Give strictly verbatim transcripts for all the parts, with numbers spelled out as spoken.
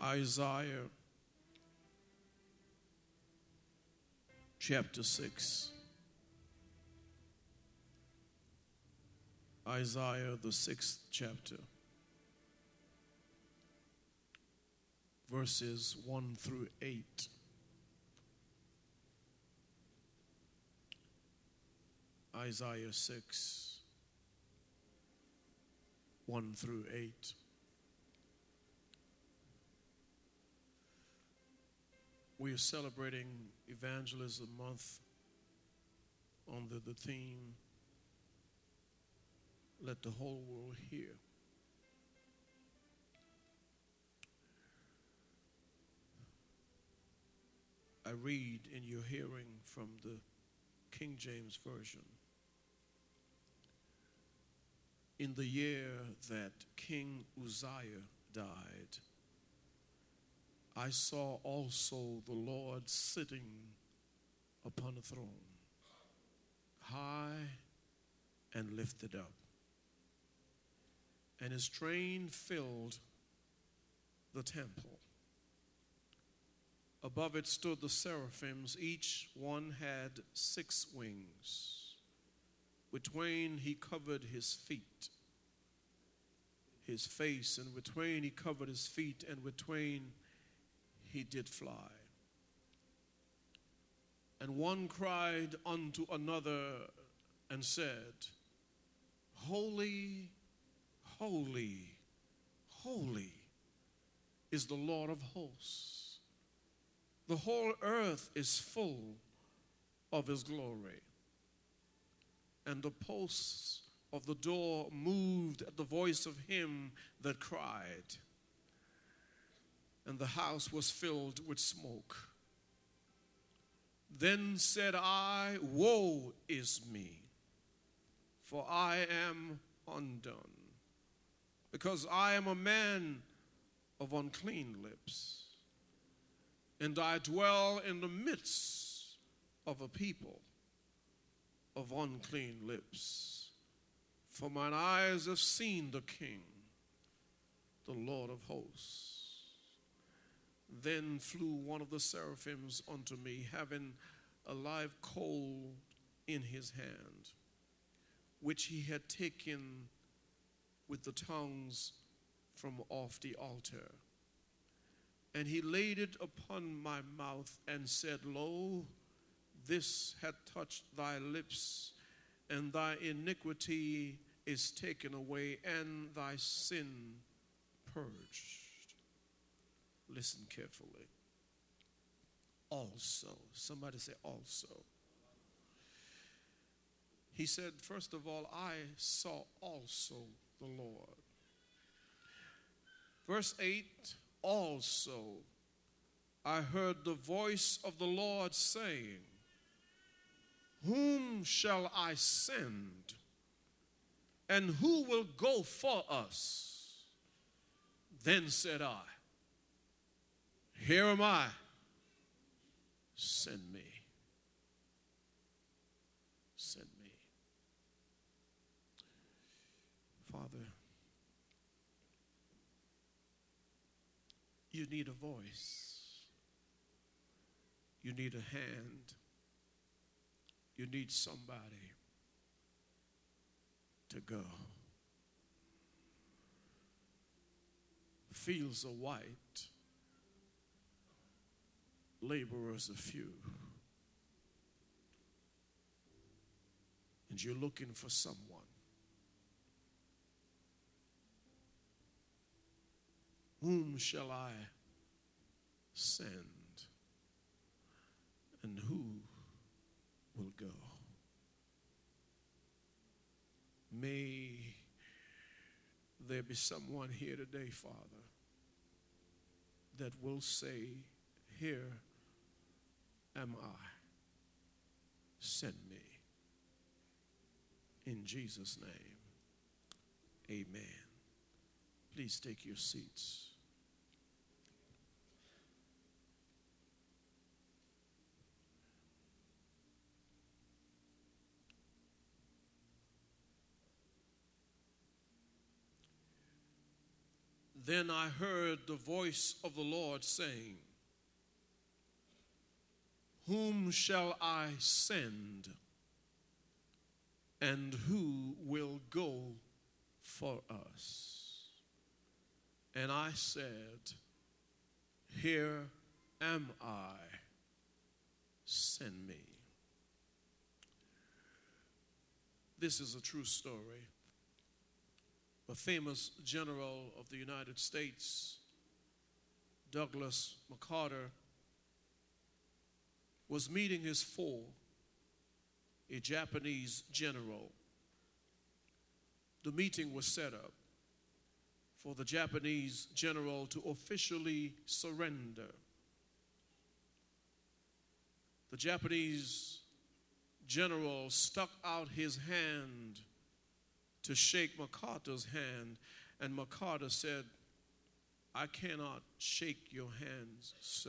Isaiah chapter six. Isaiah, the sixth chapter, verses one through eight. Isaiah six, one through eight. We are celebrating Evangelism Month under the theme, Let the Whole World Hear. I read in your hearing from the King James Version. In the year that King Uzziah died, I saw also the Lord sitting upon a throne, high and lifted up, and his train filled the temple. Above it stood the seraphims, each one had six wings. With twain he covered his feet, his face, and with twain he covered his feet, and with twain he did fly. And one cried unto another and said, Holy, holy, holy is the Lord of hosts. The whole earth is full of his glory. And the posts of the door moved at the voice of him that cried, and the house was filled with smoke. Then said I, Woe is me, for I am undone, because I am a man of unclean lips, and I dwell in the midst of a people of unclean lips. For mine eyes have seen the King, the Lord of hosts. Then flew one of the seraphims unto me, having a live coal in his hand, which he had taken with the tongues from off the altar. And he laid it upon my mouth and said, Lo, this hath touched thy lips, and thy iniquity is taken away, and thy sin purged. Listen carefully. Also, somebody say also. He said, first of all, I saw also the Lord. Verse eight, also I heard the voice of the Lord saying, Whom shall I send? And who will go for us? Then said I, Here am I, send me. Send me. Father, you need a voice. You need a hand. You need somebody to go. Fields are white, laborers are few. And you're looking for someone. Whom shall I send? And who will go? May there be someone here today, Father, that will say, Here am I, send me. In Jesus' name, amen. Please take your seats. Then I heard the voice of the Lord saying, whom shall I send, and who will go for us? And I said, here am I, send me. This is a true story. A famous general of the United States, Douglas MacArthur, was meeting his foe, a Japanese general. The meeting was set up for the Japanese general to officially surrender. The Japanese general stuck out his hand to shake MacArthur's hand, and MacArthur said, I cannot shake your hands, sir,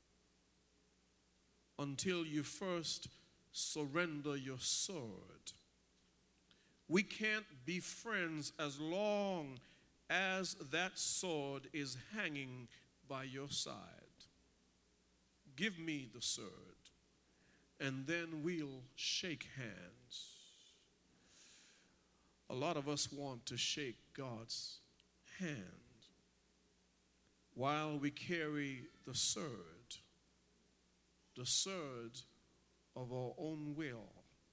until you first surrender your sword. We can't be friends as long as that sword is hanging by your side. Give me the sword, and then we'll shake hands. A lot of us want to shake God's hand while we carry the sword, the sword of our own will.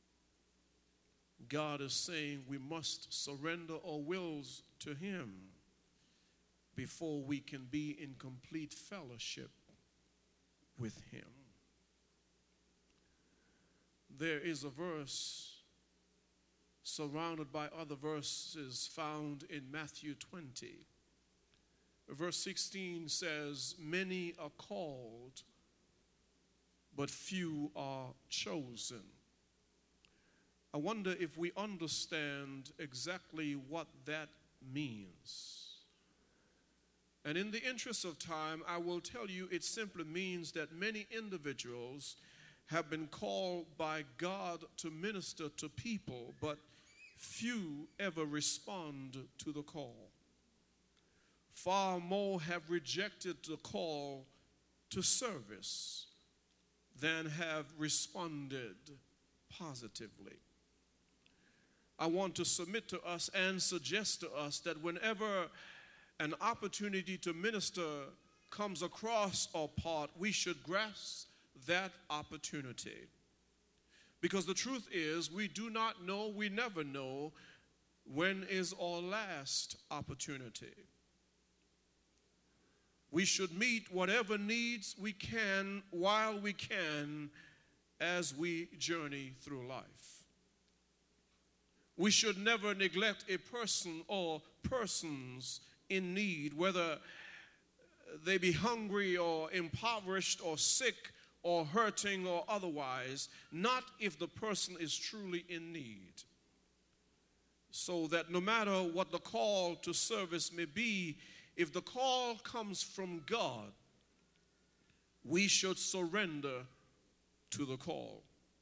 God is saying we must surrender our wills to Him before we can be in complete fellowship with Him. There is a verse surrounded by other verses found in Matthew twenty. Verse sixteen says, many are called, but few are chosen. I wonder if we understand exactly what that means. And in the interest of time, I will tell you it simply means that many individuals have been called by God to minister to people, but few ever respond to the call. Far more have rejected the call to service than have responded positively. I want to submit to us and suggest to us that whenever an opportunity to minister comes across our path, we should grasp that opportunity. Because the truth is, we do not know, we never know when is our last opportunity. We should meet whatever needs we can while we can as we journey through life. We should never neglect a person or persons in need, whether they be hungry or impoverished or sick or hurting or otherwise, not if the person is truly in need. So that no matter what the call to service may be, if the call comes from God, we should surrender to the call.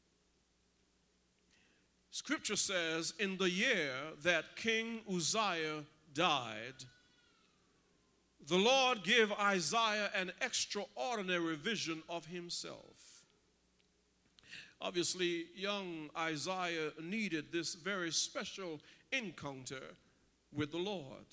Scripture says, in the year that King Uzziah died, the Lord gave Isaiah an extraordinary vision of himself. Obviously, young Isaiah needed this very special encounter with the Lord.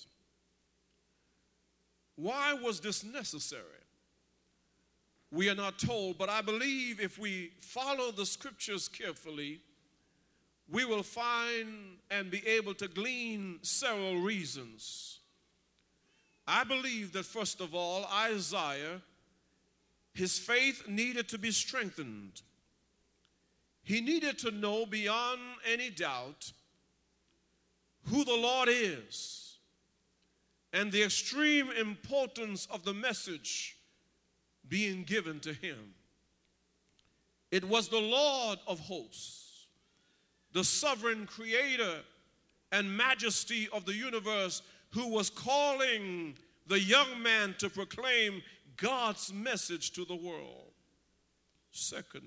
Why was this necessary? We are not told, but I believe if we follow the scriptures carefully, we will find and be able to glean several reasons. I believe that first of all, Isaiah, his faith needed to be strengthened. He needed to know beyond any doubt who the Lord is and the extreme importance of the message being given to him. It was the Lord of hosts, the sovereign creator and majesty of the universe, who was calling the young man to proclaim God's message to the world. Second,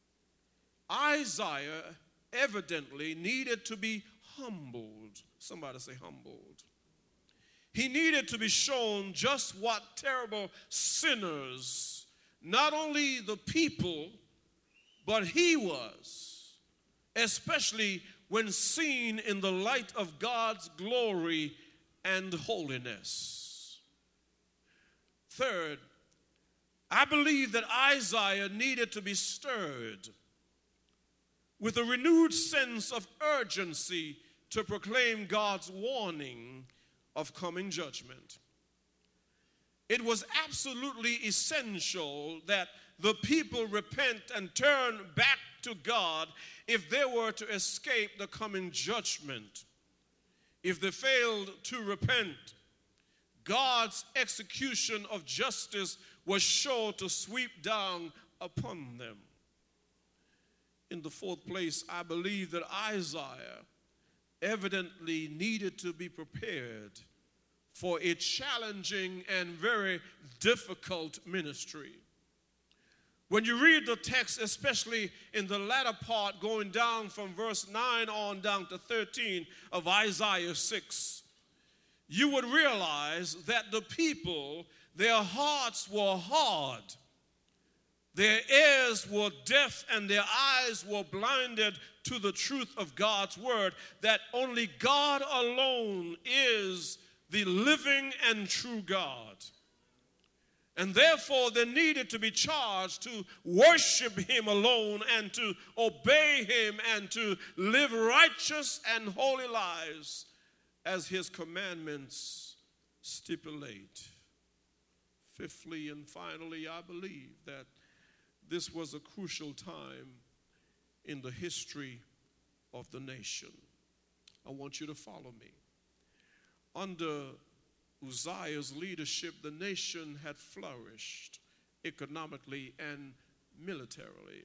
Isaiah evidently needed to be humbled. Somebody say humbled. He needed to be shown just what terrible sinners, not only the people, but he was, especially when seen in the light of God's glory and holiness. Third, I believe that Isaiah needed to be stirred with a renewed sense of urgency to proclaim God's warning of coming judgment. It was absolutely essential that the people repent and turn back to God if they were to escape the coming judgment. If they failed to repent, God's execution of justice was sure to sweep down upon them. In the fourth place, I believe that Isaiah evidently needed to be prepared for a challenging and very difficult ministry. When you read the text, especially in the latter part, going down from verse nine on down to thirteen of Isaiah six, you would realize that the people, their hearts were hard, their ears were deaf, and their eyes were blinded to the truth of God's word, that only God alone is the living and true God. And therefore, they needed to be charged to worship him alone and to obey him and to live righteous and holy lives as his commandments stipulate. Fifthly and finally, I believe that this was a crucial time in the history of the nation. I want you to follow me. Under Uzziah's leadership, the nation had flourished economically and militarily.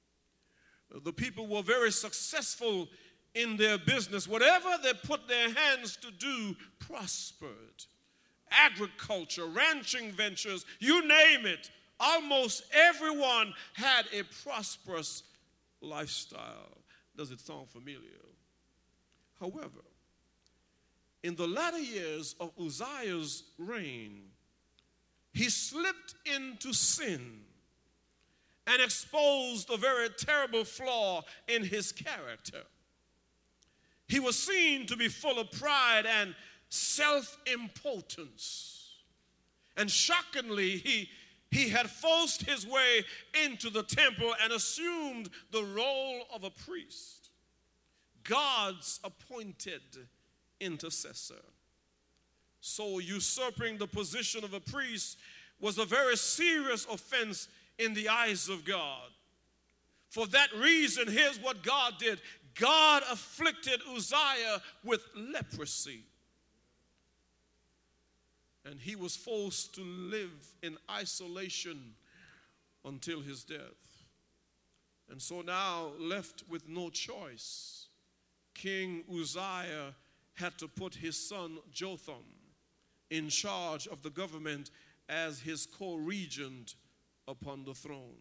The people were very successful in their business. Whatever they put their hands to do prospered. Agriculture, ranching ventures, you name it. Almost everyone had a prosperous lifestyle. Does it sound familiar? However, in the latter years of Uzziah's reign, he slipped into sin and exposed a very terrible flaw in his character. He was seen to be full of pride and self-importance. And shockingly, he, he had forced his way into the temple and assumed the role of a priest, God's appointed intercessor. So usurping the position of a priest was a very serious offense in the eyes of God. For that reason, here's what God did. God afflicted Uzziah with leprosy. And he was forced to live in isolation until his death. And so now, left with no choice, King Uzziah had to put his son Jotham in charge of the government as his co-regent upon the throne.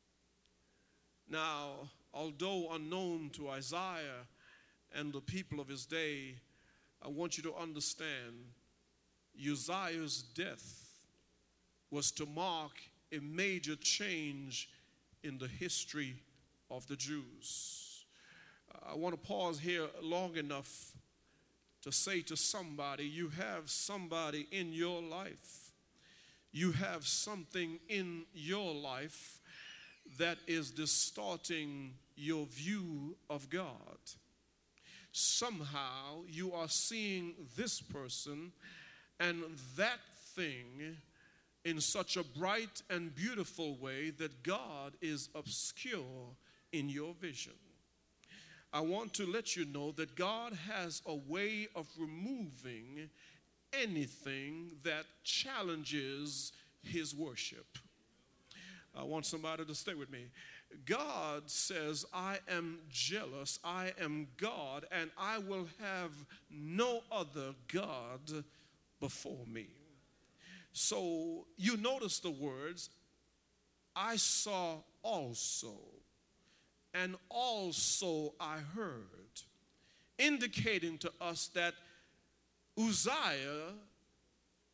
Now, although unknown to Isaiah and the people of his day, I want you to understand Uzziah's death was to mark a major change in the history of the Jews. I want to pause here long enough to say to somebody, you have somebody in your life. You have something in your life that is distorting your view of God. Somehow you are seeing this person and that thing in such a bright and beautiful way that God is obscure in your vision. I want to let you know that God has a way of removing anything that challenges his worship. I want somebody to stay with me. God says, I am jealous, I am God, and I will have no other God before me. So you notice the words, I saw also, and also I heard, indicating to us that Uzziah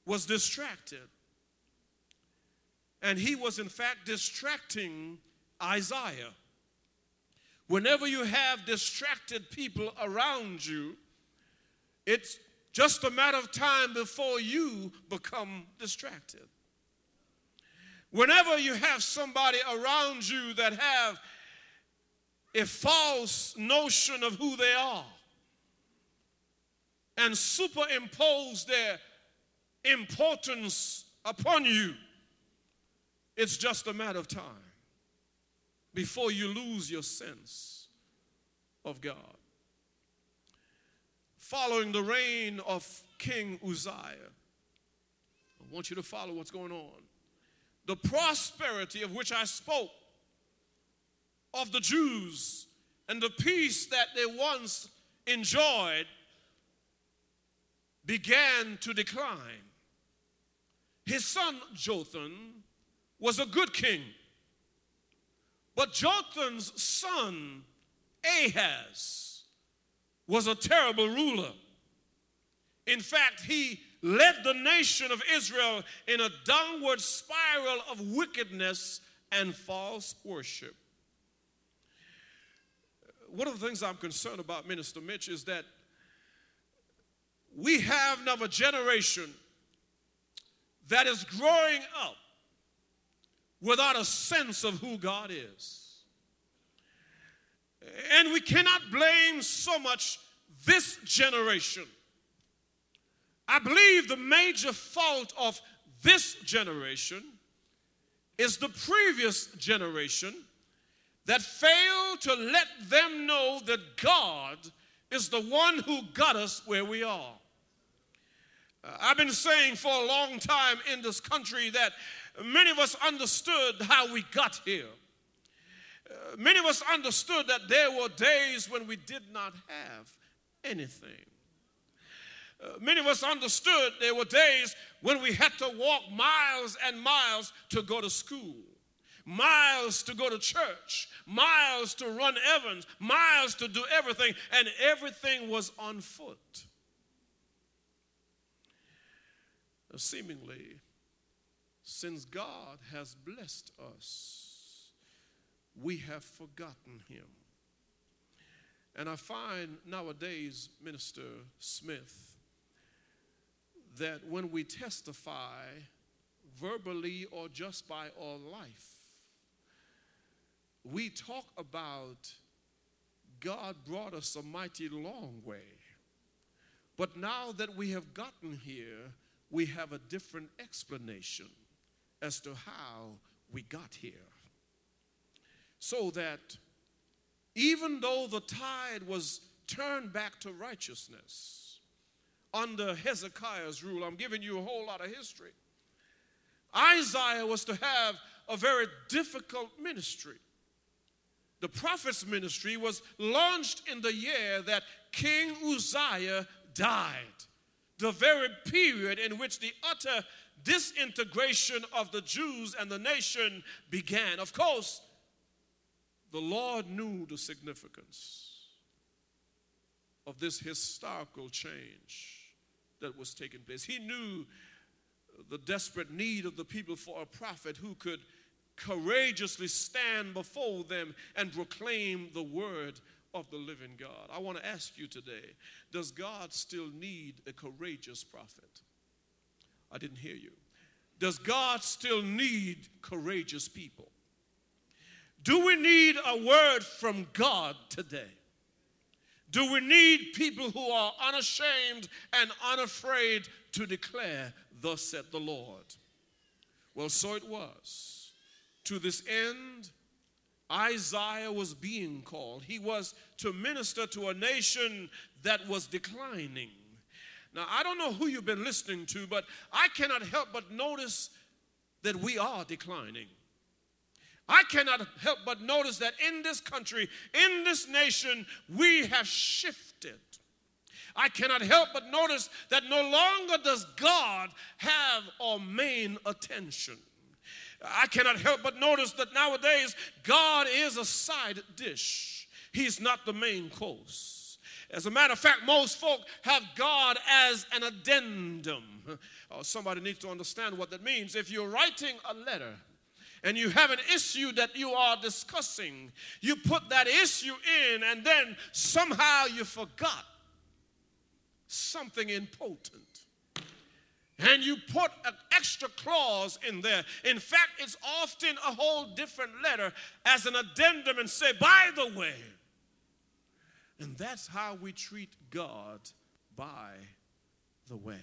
was distracted. And he was, in fact, distracting Isaiah. Whenever you have distracted people around you, it's just a matter of time before you become distracted. Whenever you have somebody around you that have a false notion of who they are and superimpose their importance upon you, it's just a matter of time before you lose your sense of God. Following the reign of King Uzziah, I want you to follow what's going on. The prosperity of which I spoke of the Jews and the peace that they once enjoyed began to decline. His son Jotham was a good king, but Jotham's son Ahaz was a terrible ruler. In fact, he led the nation of Israel in a downward spiral of wickedness and false worship. One of the things I'm concerned about, Minister Mitch, is that we have now a generation that is growing up without a sense of who God is. And we cannot blame so much this generation. I believe the major fault of this generation is the previous generation that failed to let them know that God is the one who got us where we are. Uh, I've been saying for a long time in this country that many of us understood how we got here. Uh, many of us understood that there were days when we did not have anything. Uh, many of us understood there were days when we had to walk miles and miles to go to school, miles to go to church, miles to run errands, miles to do everything, and everything was on foot. Uh, seemingly, since God has blessed us, we have forgotten him. And I find nowadays, Minister Smith, that when we testify verbally or just by our life, we talk about God brought us a mighty long way. But now that we have gotten here, we have a different explanation as to how we got here. So that even though the tide was turned back to righteousness under Hezekiah's rule, I'm giving you a whole lot of history, Isaiah was to have a very difficult ministry. The prophet's ministry was launched in the year that King Uzziah died, the very period in which the utter disintegration of the Jews and the nation began. Of course, the Lord knew the significance of this historical change that was taking place. He knew the desperate need of the people for a prophet who could courageously stand before them and proclaim the word of the living God. I want to ask you today, does God still need a courageous prophet? I didn't hear you. Does God still need courageous people? Do we need a word from God today? Do we need people who are unashamed and unafraid to declare, thus saith the Lord? Well, so it was. To this end, Isaiah was being called. He was to minister to a nation that was declining. Now, I don't know who you've been listening to, but I cannot help but notice that we are declining. I cannot help but notice that in this country, in this nation, we have shifted. I cannot help but notice that no longer does God have our main attention. I cannot help but notice that nowadays God is a side dish. He's not the main course. As a matter of fact, most folk have God as an addendum. Oh, somebody needs to understand what that means. If you're writing a letter and you have an issue that you are discussing, you put that issue in and then somehow you forgot something important. And you put an extra clause in there. In fact, it's often a whole different letter as an addendum and say, by the way. And that's how we treat God, by the way.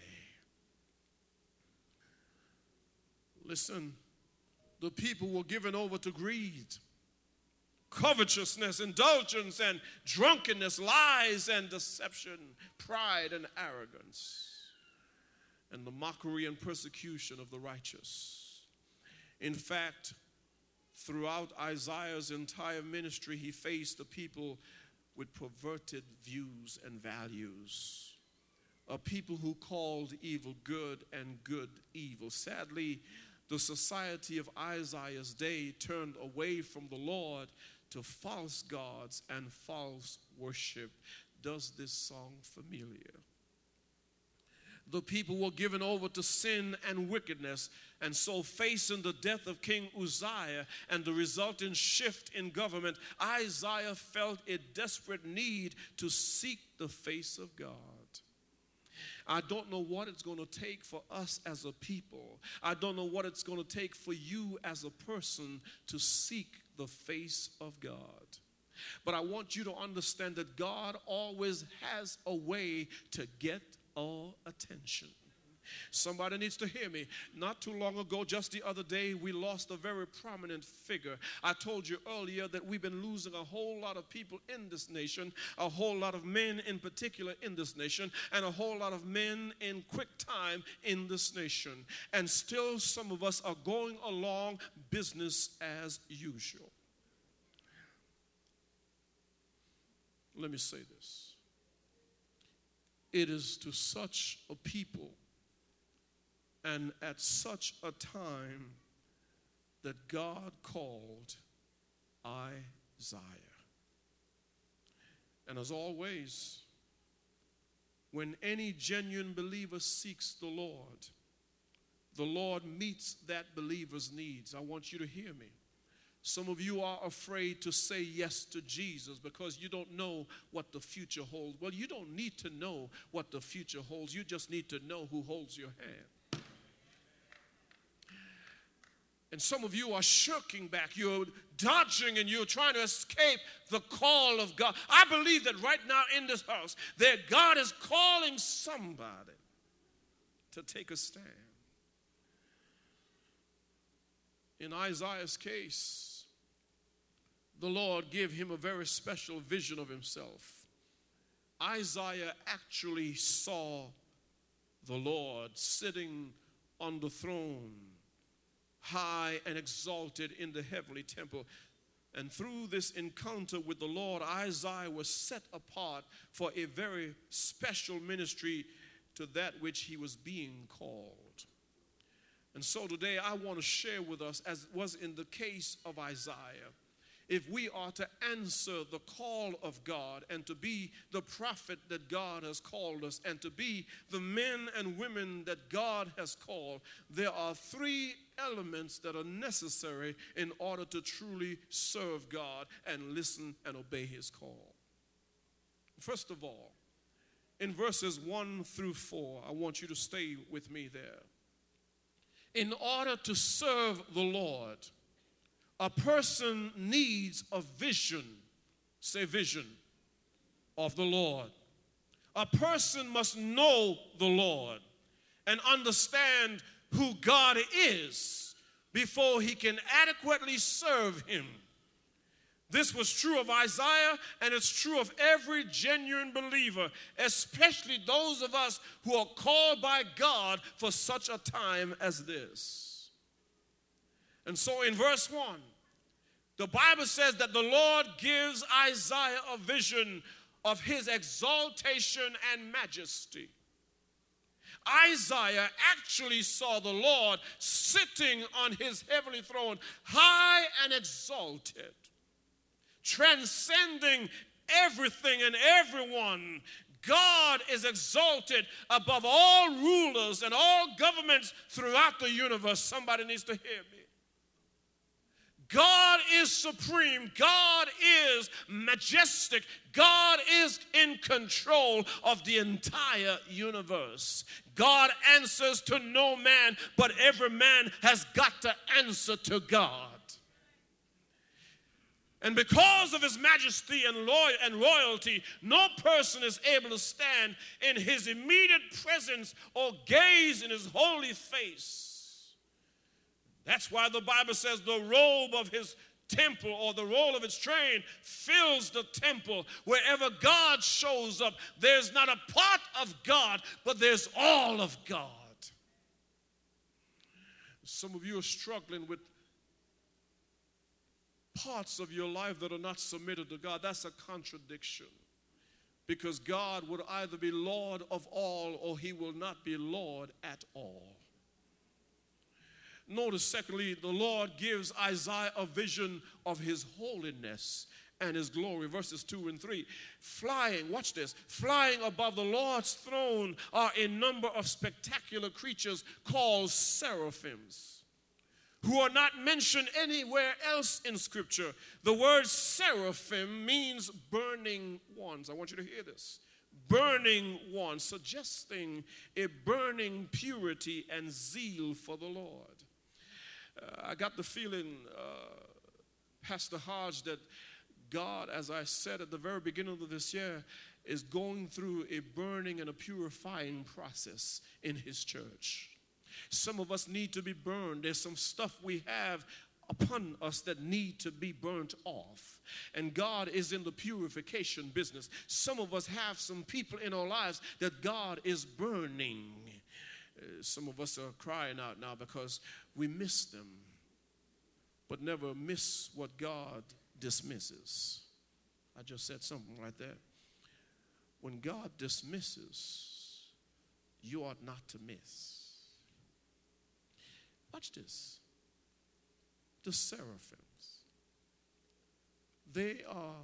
Listen, the people were given over to greed, covetousness, indulgence, and drunkenness, lies and deception, pride and arrogance, and the mockery and persecution of the righteous. In fact, throughout Isaiah's entire ministry, he faced the people with perverted views and values, a people who called evil good and good evil. Sadly, the society of Isaiah's day turned away from the Lord to false gods and false worship. Does this song familiar? The people were given over to sin and wickedness, and so facing the death of King Uzziah and the resulting shift in government, Isaiah felt a desperate need to seek the face of God. I don't know what it's going to take for us as a people. I don't know what it's going to take for you as a person to seek the face of God. But I want you to understand that God always has a way to get our attention. Somebody needs to hear me. Not too long ago, just the other day, we lost a very prominent figure. I told you earlier that we've been losing a whole lot of people in this nation, a whole lot of men in particular in this nation, and a whole lot of men in quick time in this nation. And still some of us are going along business as usual. Let me say this. It is to such a people and at such a time that God called Isaiah. And as always, when any genuine believer seeks the Lord, the Lord meets that believer's needs. I want you to hear me. Some of you are afraid to say yes to Jesus because you don't know what the future holds. Well, you don't need to know what the future holds. You just need to know who holds your hand. And some of you are shirking back. You're dodging and you're trying to escape the call of God. I believe that right now in this house, that God is calling somebody to take a stand. In Isaiah's case, the Lord gave him a very special vision of himself. Isaiah actually saw the Lord sitting on the throne, high and exalted in the heavenly temple. And through this encounter with the Lord, Isaiah was set apart for a very special ministry to that which he was being called. And so today I want to share with us, as was in the case of Isaiah, if we are to answer the call of God and to be the prophet that God has called us and to be the men and women that God has called, there are three elements that are necessary in order to truly serve God and listen and obey his call. First of all, in verses one through four, I want you to stay with me there. In order to serve the Lord, a person needs a vision, say vision, of the Lord. A person must know the Lord and understand who God is before he can adequately serve him. This was true of Isaiah, and it's true of every genuine believer, especially those of us who are called by God for such a time as this. And so in verse one, the Bible says that the Lord gives Isaiah a vision of his exaltation and majesty. Isaiah actually saw the Lord sitting on his heavenly throne, high and exalted, transcending everything and everyone. God is exalted above all rulers and all governments throughout the universe. Somebody needs to hear me. God is supreme. God is majestic. God is in control of the entire universe. God answers to no man, but every man has got to answer to God. And because of his majesty and loy- and royalty, no person is able to stand in his immediate presence or gaze in his holy face. That's why the Bible says the robe of his temple, or the roll of its train, fills the temple. Wherever God shows up, there's not a part of God, but there's all of God. Some of you are struggling with parts of your life that are not submitted to God. That's a contradiction, because God would either be Lord of all or he will not be Lord at all. Notice, secondly, the Lord gives Isaiah a vision of his holiness and his glory. Verses two and three. Flying, watch this, flying above the Lord's throne are a number of spectacular creatures called seraphims, who are not mentioned anywhere else in Scripture. The word seraphim means burning ones. I want you to hear this. Burning ones, suggesting a burning purity and zeal for the Lord. Uh, I got the feeling, uh, Pastor Hodge, that God, as I said at the very beginning of this year, is going through a burning and a purifying process in his church. Some of us need to be burned. There's some stuff we have upon us that need to be burnt off. And God is in the purification business. Some of us have some people in our lives that God is burning. Uh, some of us are crying out now because we miss them, but never miss what God dismisses. I just said something right there. When God dismisses, you ought not to miss. Watch this. The seraphims, they are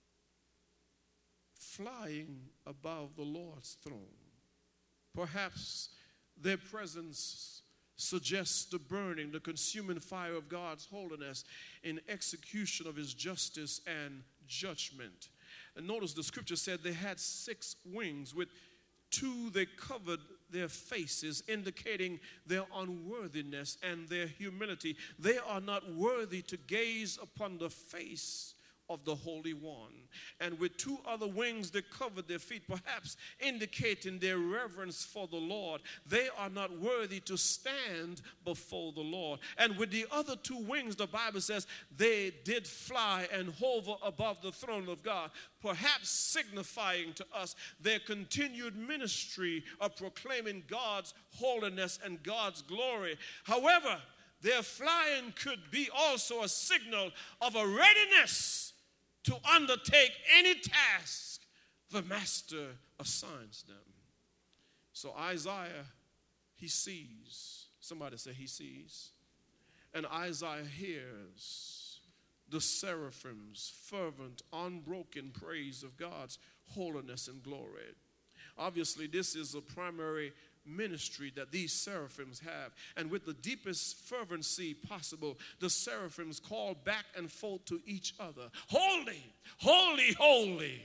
flying above the Lord's throne. Perhaps their presence suggests the burning, the consuming fire of God's holiness in execution of his justice and judgment. And notice the scripture said they had six wings. With two they covered their faces, indicating their unworthiness and their humility. They are not worthy to gaze upon the face of the Holy One. And with two other wings they covered their feet, perhaps indicating their reverence for the Lord. They are not worthy to stand before the Lord. And with the other two wings, the Bible says, they did fly and hover above the throne of God, perhaps signifying to us their continued ministry of proclaiming God's holiness and God's glory. However, their flying could be also a signal of a readiness to undertake any task the master assigns them. So Isaiah, he sees. Somebody say he sees. And Isaiah hears the seraphim's fervent, unbroken praise of God's holiness and glory. Obviously, this is a primary ministry that these seraphims have. And with the deepest fervency possible, the seraphims call back and forth to each other, holy, holy, holy,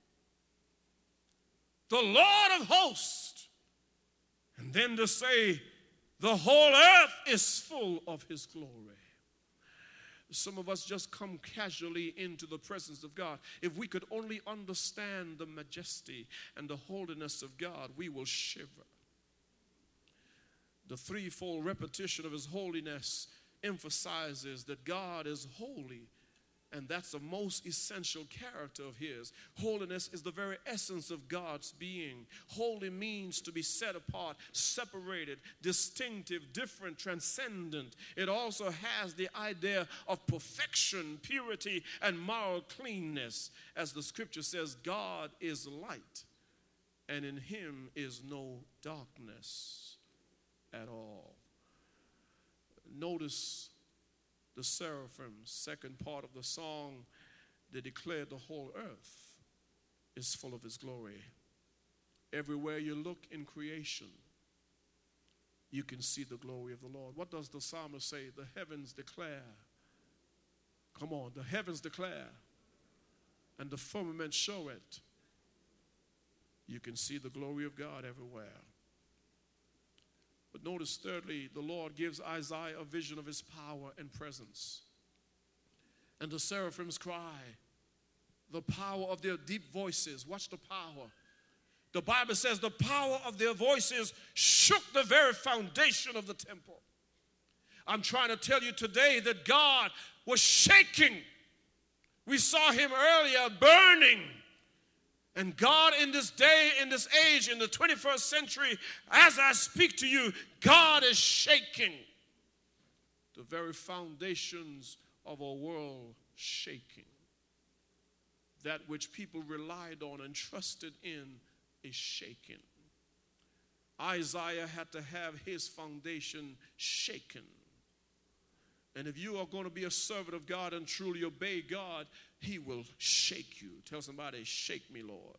the Lord of hosts. And then to say, the whole earth is full of his glory. Some of us just come casually into the presence of God. If we could only understand the majesty and the holiness of God, we will shiver. The threefold repetition of his holiness emphasizes that God is holy, and that's the most essential character of his. Holiness is the very essence of God's being. Holy means to be set apart, separated, distinctive, different, transcendent. It also has the idea of perfection, purity, and moral cleanness. As the scripture says, God is light, and in him is no darkness at all. Notice the seraphim, second part of the song, they declared the whole earth is full of his glory. Everywhere you look in creation, you can see the glory of the Lord. What does the psalmist say? The heavens declare. Come on, the heavens declare, and the firmament show it. You can see the glory of God everywhere. But notice, thirdly, the Lord gives Isaiah a vision of his power and presence. And the seraphims cry, the power of their deep voices. Watch the power. The Bible says the power of their voices shook the very foundation of the temple. I'm trying to tell you today that God was shaking. We saw him earlier burning. And God in this day, in this age, in the twenty-first century, as I speak to you, God is shaking. The very foundations of our world shaking. That which people relied on and trusted in is shaken. Isaiah had to have his foundation shaken. And if you are going to be a servant of God and truly obey God, he will shake you. Tell somebody, shake me, Lord.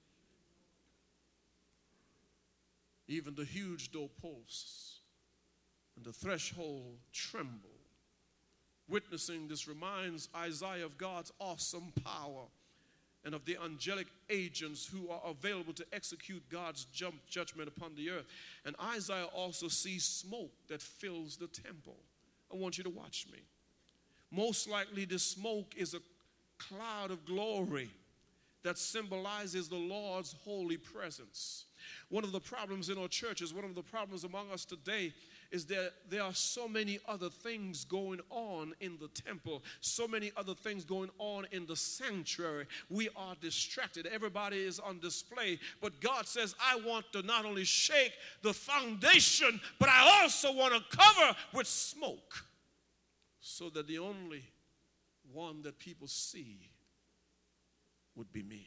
Even the huge doorposts and the threshold tremble. Witnessing this reminds Isaiah of God's awesome power and of the angelic agents who are available to execute God's judgment upon the earth. And Isaiah also sees smoke that fills the temple. I want you to watch me. Most likely this smoke is a cloud of glory that symbolizes the Lord's holy presence. One of the problems in our churches, one of the problems among us today is that there are so many other things going on in the temple, so many other things going on in the sanctuary. We are distracted. Everybody is on display. But God says, I want to not only shake the foundation, but I also want to cover with smoke so that the only one that people see would be me.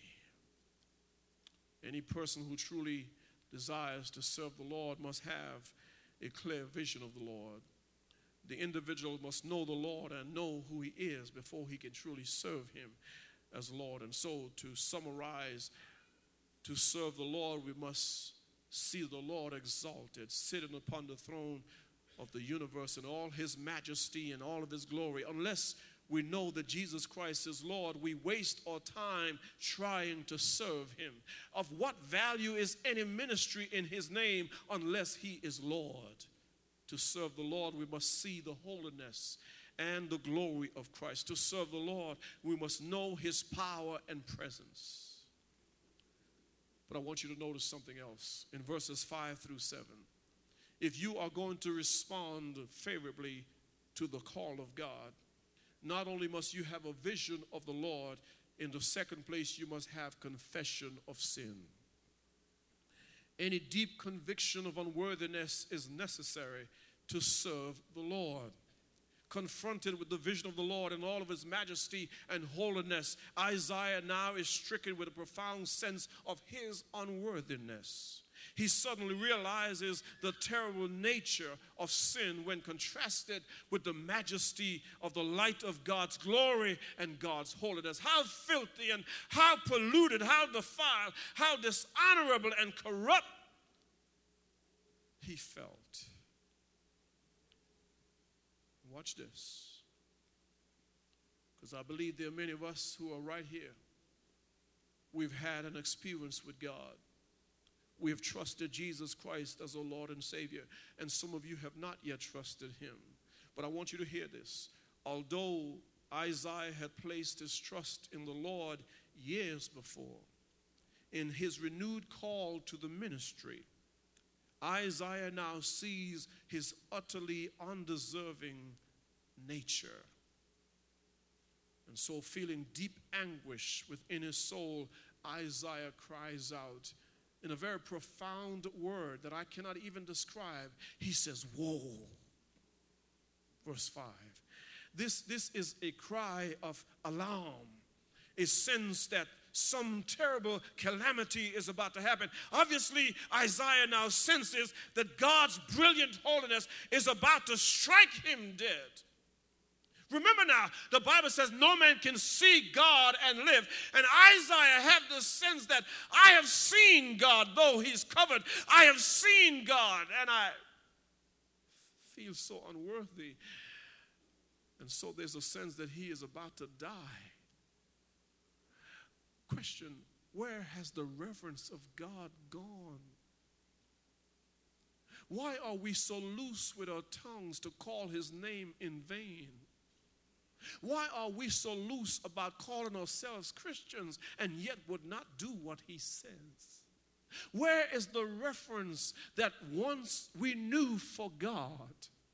Any person who truly desires to serve the Lord must have a clear vision of the Lord. The individual must know the Lord and know who he is before he can truly serve him as Lord. And so, to summarize, to serve the Lord, we must see the Lord exalted, sitting upon the throne of the universe in all his majesty and all of his glory. Unless we know that Jesus Christ is Lord, we waste our time trying to serve him. Of what value is any ministry in his name unless he is Lord? To serve the Lord, we must see the holiness and the glory of Christ. To serve the Lord, we must know his power and presence. But I want you to notice something else in verses five through seven. If you are going to respond favorably to the call of God, not only must you have a vision of the Lord, in the second place, you must have confession of sin. Any deep conviction of unworthiness is necessary to serve the Lord. Confronted with the vision of the Lord in all of his majesty and holiness, Isaiah now is stricken with a profound sense of his unworthiness. He suddenly realizes the terrible nature of sin when contrasted with the majesty of the light of God's glory and God's holiness. How filthy and how polluted, how defiled, how dishonorable and corrupt he felt. Watch this, because I believe there are many of us who are right here. We've had an experience with God. We have trusted Jesus Christ as our Lord and Savior, and some of you have not yet trusted him. But I want you to hear this. Although Isaiah had placed his trust in the Lord years before, in his renewed call to the ministry, Isaiah now sees his utterly undeserving nature. And so, feeling deep anguish within his soul, Isaiah cries out in a very profound word that I cannot even describe. He says, woe. Verse five. This, this is a cry of alarm, a sense that some terrible calamity is about to happen. Obviously, Isaiah now senses that God's brilliant holiness is about to strike him dead. Remember now, the Bible says no man can see God and live. And Isaiah had the sense that I have seen God, though he's covered. I have seen God, and I feel so unworthy. And so there's a sense that he is about to die. Question, where has the reverence of God gone? Why are we so loose with our tongues to call his name in vain? Why are we so loose about calling ourselves Christians and yet would not do what he says? Where is the reference that once we knew for God?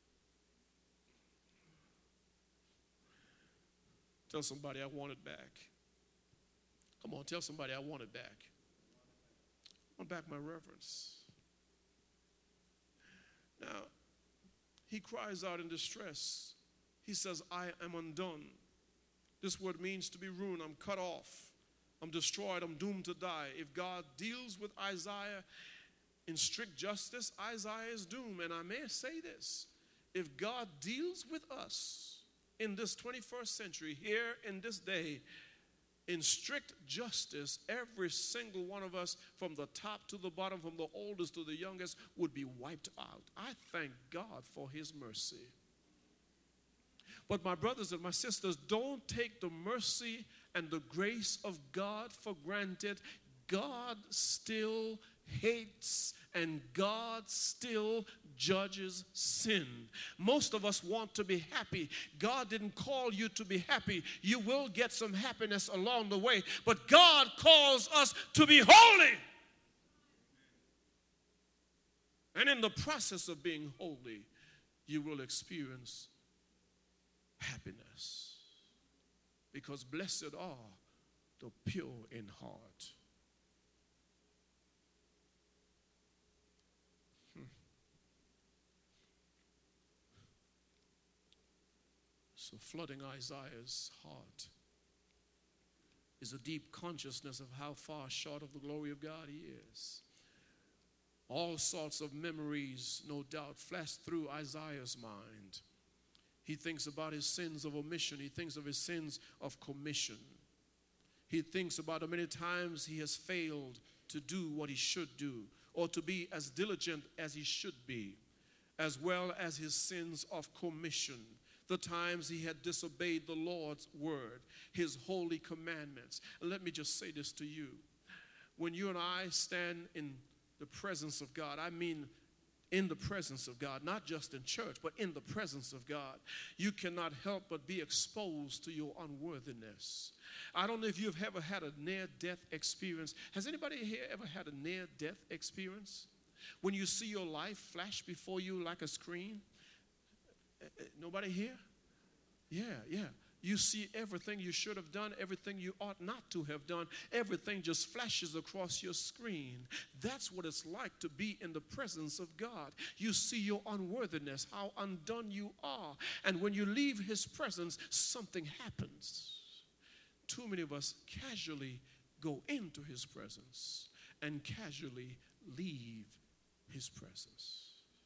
Tell somebody I want it back. Come on, tell somebody I want it back. I want back my reverence. Now, he cries out in distress. He says, I am undone. This word means to be ruined. I'm cut off. I'm destroyed. I'm doomed to die. If God deals with Isaiah in strict justice, Isaiah is doomed. And I may say this. If God deals with us in this twenty-first century, here in this day, in strict justice, every single one of us, from the top to the bottom, from the oldest to the youngest, would be wiped out. I thank God for his mercy. But my brothers and my sisters, don't take the mercy and the grace of God for granted. God still hates and God still judges sin. Most of us want to be happy. God didn't call you to be happy. You will get some happiness along the way, but God calls us to be holy. And in the process of being holy, you will experience happiness. Because blessed are the pure in heart. Hmm. So flooding Isaiah's heart is a deep consciousness of how far short of the glory of God he is. All sorts of memories, no doubt, flashed through Isaiah's mind. He thinks about his sins of omission. He thinks of his sins of commission. He thinks about the many times he has failed to do what he should do, or to be as diligent as he should be, as well as his sins of commission, the times he had disobeyed the Lord's word, his holy commandments. And let me just say this to you. When you and I stand in the presence of God, I mean in the presence of God, not just in church, but in the presence of God, you cannot help but be exposed to your unworthiness. I don't know if you've ever had a near-death experience. Has anybody here ever had a near-death experience? When you see your life flash before you like a screen? Nobody here? Yeah, yeah. You see everything you should have done, everything you ought not to have done. Everything just flashes across your screen. That's what it's like to be in the presence of God. You see your unworthiness, how undone you are. And when you leave his presence, something happens. Too many of us casually go into his presence and casually leave his presence.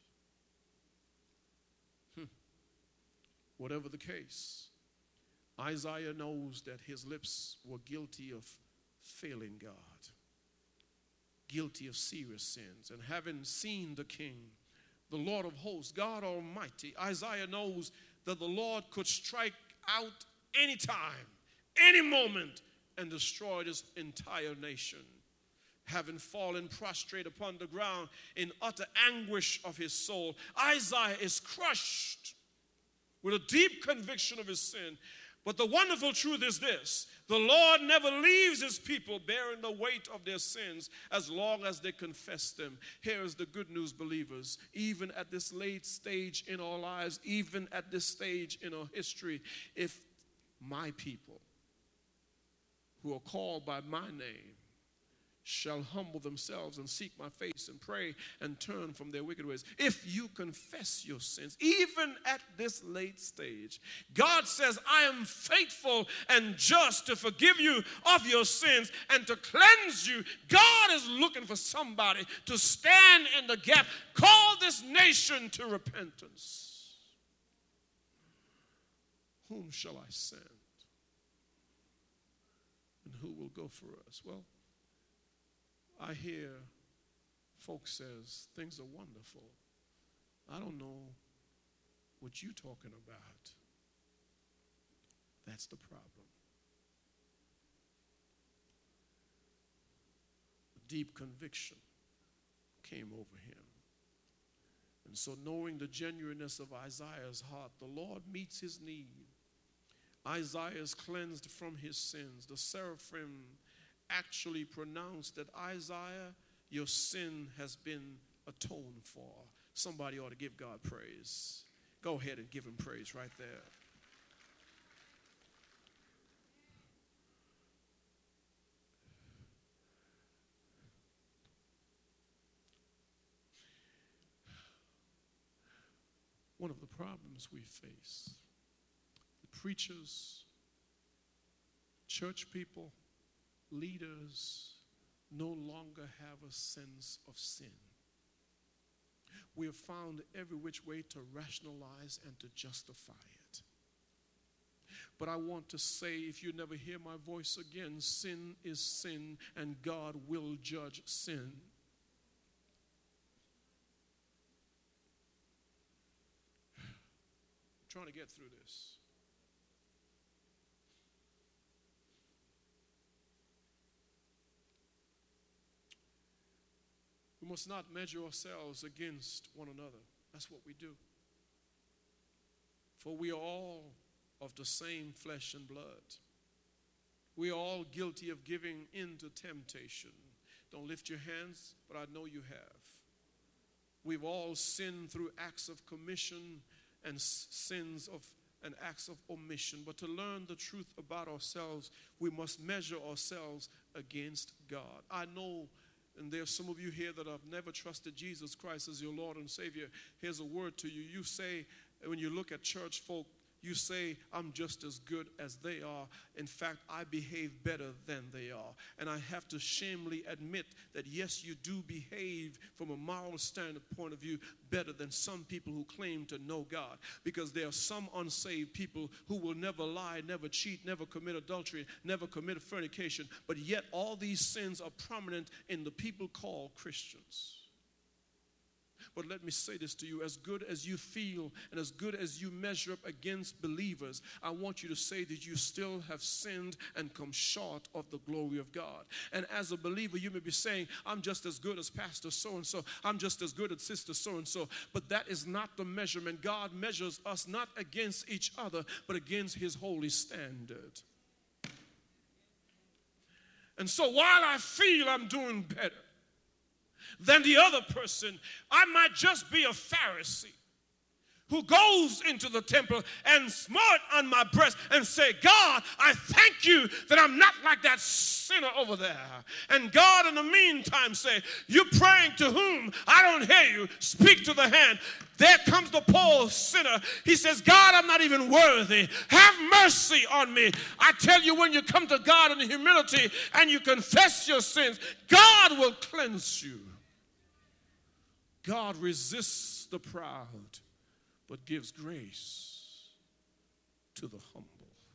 Hmm. Whatever the case, Isaiah knows that his lips were guilty of failing God, guilty of serious sins. And having seen the King, the Lord of hosts, God Almighty, Isaiah knows that the Lord could strike out any time, any moment, and destroy this entire nation. Having fallen prostrate upon the ground in utter anguish of his soul, Isaiah is crushed with a deep conviction of his sin. But the wonderful truth is this: the Lord never leaves his people bearing the weight of their sins as long as they confess them. Here is the good news, believers. Even at this late stage in our lives, even at this stage in our history, if my people who are called by my name shall humble themselves and seek my face and pray and turn from their wicked ways. If you confess your sins, even at this late stage, God says, I am faithful and just to forgive you of your sins and to cleanse you. God is looking for somebody to stand in the gap, call this nation to repentance. whom shall I send? And who will go for us? Well, I hear folks says things are wonderful. I don't know what you're talking about. That's the problem. A deep conviction came over him. And so, knowing the genuineness of Isaiah's heart, the Lord meets his need. Isaiah is cleansed from his sins. The seraphim actually pronounced that, Isaiah, your sin has been atoned for. Somebody ought to give God praise. Go ahead and give him praise right there. One of the problems we face, the preachers, church people, leaders no longer have a sense of sin. We have found every which way to rationalize and to justify it. But I want to say, if you never hear my voice again, sin is sin, and God will judge sin. I'm trying to get through this. We must not measure ourselves against one another. That's what we do. For we are all of the same flesh and blood. We are all guilty of giving in to temptation. Don't lift your hands, but I know you have. We've all sinned through acts of commission and sins of and acts of omission. But to learn the truth about ourselves, we must measure ourselves against God. I know. And there's some of you here that have never trusted Jesus Christ as your Lord and Savior. Here's a word to you. You say, when you look at church folk, you say, I'm just as good as they are. In fact, I behave better than they are. And I have to shamefully admit that, yes, you do behave from a moral standard point of view better than some people who claim to know God. Because there are some unsaved people who will never lie, never cheat, never commit adultery, never commit fornication. But yet all these sins are prominent in the people called Christians. But let me say this to you, as good as you feel and as good as you measure up against believers, I want you to say that you still have sinned and come short of the glory of God. And as a believer, you may be saying, I'm just as good as Pastor so-and-so. I'm just as good as Sister so-and-so. But that is not the measurement. God measures us not against each other, but against his holy standard. And so while I feel I'm doing better than the other person, I might just be a Pharisee who goes into the temple and smart on my breast and say, God, I thank you that I'm not like that sinner over there. And God in the meantime say, you're praying to whom? I don't hear you. Speak to the hand. There comes the poor sinner. He says, God, I'm not even worthy. Have mercy on me. I tell you, when you come to God in humility and you confess your sins, God will cleanse you. God resists the proud, but gives grace to the humble.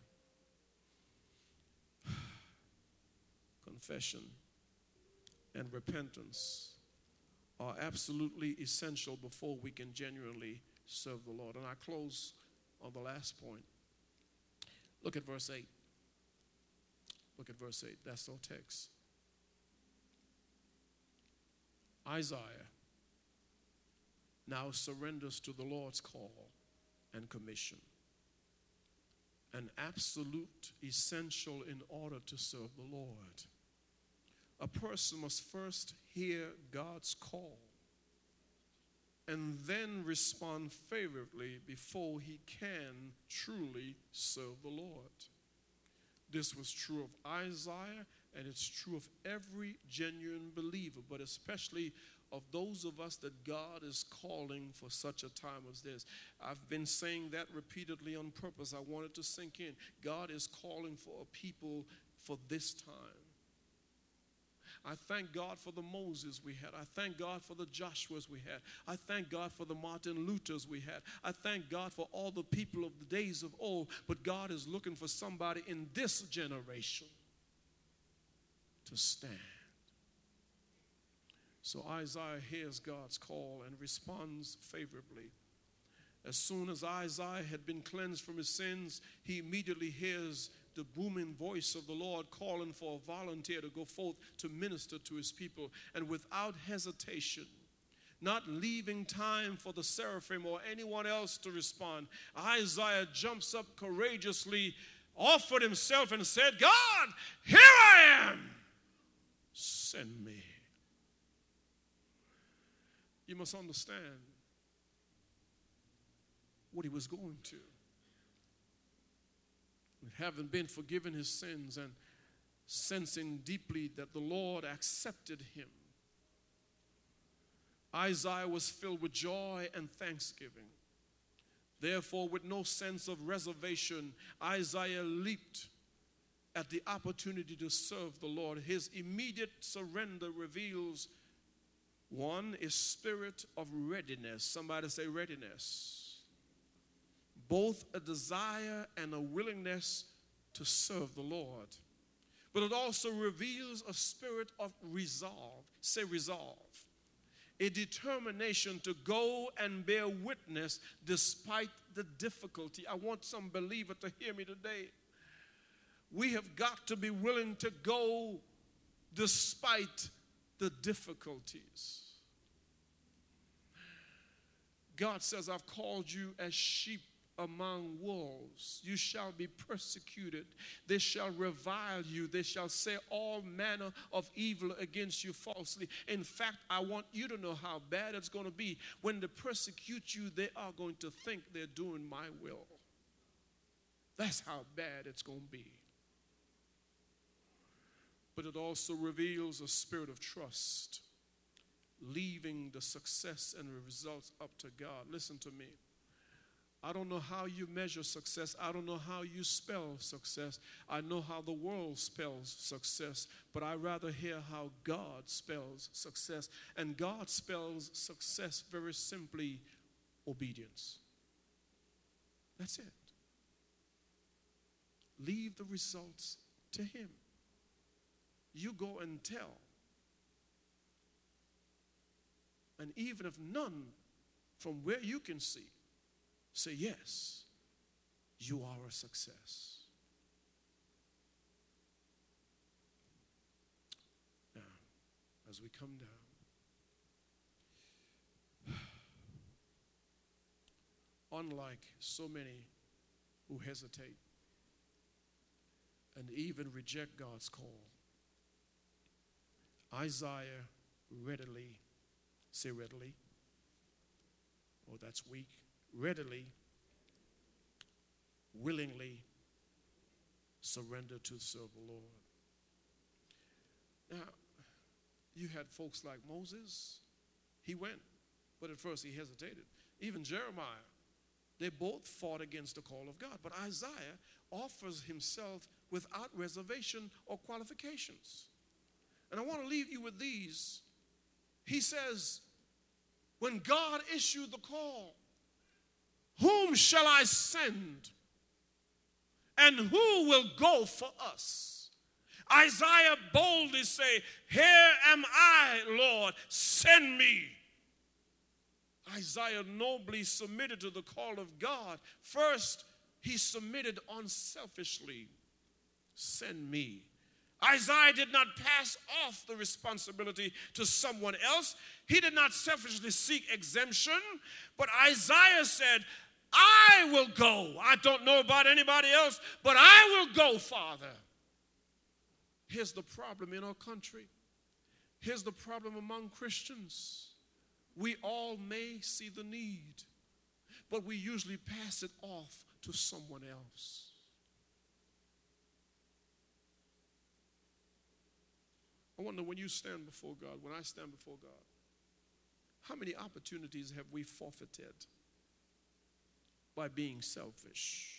Confession and repentance are absolutely essential before we can genuinely serve the Lord. And I close on the last point. Look at verse eight. Look at verse eight. That's our text. Isaiah now surrenders to the Lord's call and commission. An absolute essential in order to serve the Lord. A person must first hear God's call and then respond favorably before he can truly serve the Lord. This was true of Isaiah, and it's true of every genuine believer, but especially of those of us that God is calling for such a time as this. I've been saying that repeatedly on purpose. I want it to sink in. God is calling for a people for this time. I thank God for the Moses we had. I thank God for the Joshuas we had. I thank God for the Martin Luthers we had. I thank God for all the people of the days of old. But God is looking for somebody in this generation to stand. So Isaiah hears God's call and responds favorably. As soon as Isaiah had been cleansed from his sins, he immediately hears the booming voice of the Lord calling for a volunteer to go forth to minister to his people. And without hesitation, not leaving time for the seraphim or anyone else to respond, Isaiah jumps up courageously, offered himself and said, God, here I am. Send me. You must understand what he was going to. Having been forgiven his sins and sensing deeply that the Lord accepted him, Isaiah was filled with joy and thanksgiving. Therefore, with no sense of reservation, Isaiah leaped at the opportunity to serve the Lord. His immediate surrender reveals, one, a spirit of readiness. Somebody say readiness. Both a desire and a willingness to serve the Lord. But it also reveals a spirit of resolve. Say resolve. A determination to go and bear witness despite the difficulty. I want some believer to hear me today. We have got to be willing to go despite the difficulties. God says, I've called you as sheep among wolves. You shall be persecuted. They shall revile you. They shall say all manner of evil against you falsely. In fact, I want you to know how bad it's going to be. When they persecute you, they are going to think they're doing my will. That's how bad it's going to be. But it also reveals a spirit of trust, leaving the success and the results up to God. Listen to me. I don't know how you measure success. I don't know how you spell success. I know how the world spells success, but I rather hear how God spells success. And God spells success very simply, obedience. That's it. Leave the results to Him. You go and tell. And even if none from where you can see say yes, you are a success. Now, as we come down, unlike so many who hesitate and even reject God's call, Isaiah readily, say readily, oh that's weak, readily, willingly surrender to serve the Lord. Now, you had folks like Moses. He went, but at first he hesitated. Even Jeremiah, they both fought against the call of God. But Isaiah offers himself without reservation or qualifications. And I want to leave you with these. He says, when God issued the call, whom shall I send? And who will go for us? Isaiah boldly say, here am I, Lord, send me. Isaiah nobly submitted to the call of God. First, he submitted unselfishly. Send me. Isaiah did not pass off the responsibility to someone else. He did not selfishly seek exemption, but Isaiah said, I will go. I don't know about anybody else, but I will go, Father. Here's the problem in our country. Here's the problem among Christians. We all may see the need, but we usually pass it off to someone else. I wonder, when you stand before God, when I stand before God, how many opportunities have we forfeited by being selfish?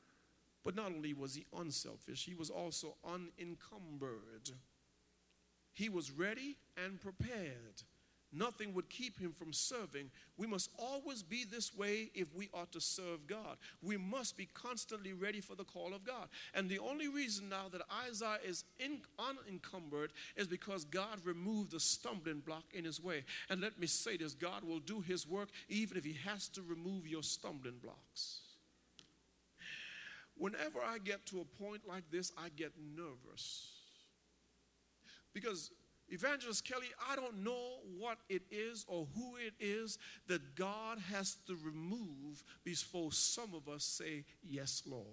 But not only was he unselfish, he was also unencumbered. He was ready and prepared. Nothing would keep him from serving. We must always be this way if we are to serve God. We must be constantly ready for the call of God. And the only reason now that Isaiah is in, unencumbered is because God removed the stumbling block in his way. And let me say this, God will do his work even if he has to remove your stumbling blocks. Whenever I get to a point like this, I get nervous. Because Evangelist Kelly, I don't know what it is or who it is that God has to remove before some of us say, yes, Lord.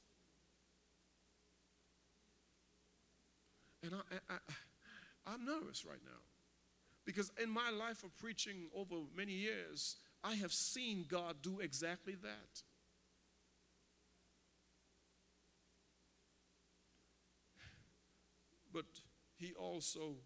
And I, I, I, I'm nervous right now. Because in my life of preaching over many years, I have seen God do exactly that. But he also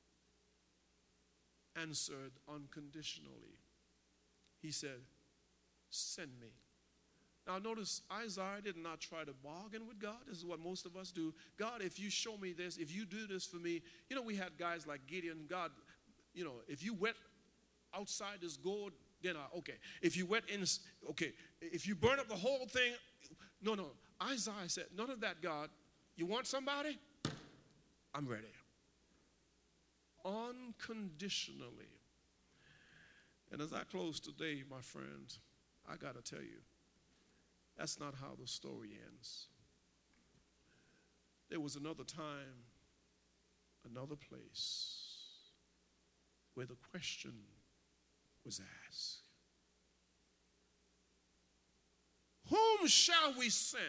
answered unconditionally. He said, send me. Now notice, Isaiah did not try to bargain with God. This is what most of us do. God, if you show me this, if you do this for me. You know, we had guys like Gideon. God, you know, if you wet outside this gourd, then I, okay. If you wet in, okay. If you burn up the whole thing, no, no. Isaiah said, none of that, God. You want somebody? I'm ready. Unconditionally. And as I close today, my friend, I got to tell you, that's not how the story ends. There was another time, another place, where the question was asked, whom shall we send?